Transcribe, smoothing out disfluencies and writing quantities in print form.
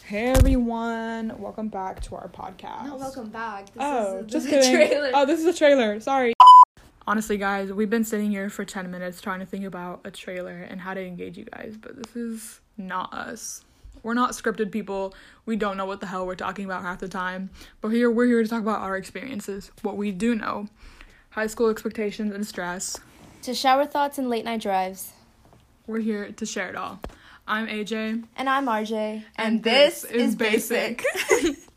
Hey everyone, welcome back to our podcast. No, welcome back. This is a trailer. Oh, this is a trailer. Sorry. Honestly, guys, we've been sitting here for 10 minutes trying to think about a trailer and how to engage you guys, but this is not us. We're not scripted people. We don't know what the hell we're talking about half the time. But we're here to talk about our experiences, what we do know, high school expectations and stress. To shower thoughts and late night drives. We're here to share it all. I'm AJ. And I'm RJ. And this is Basic.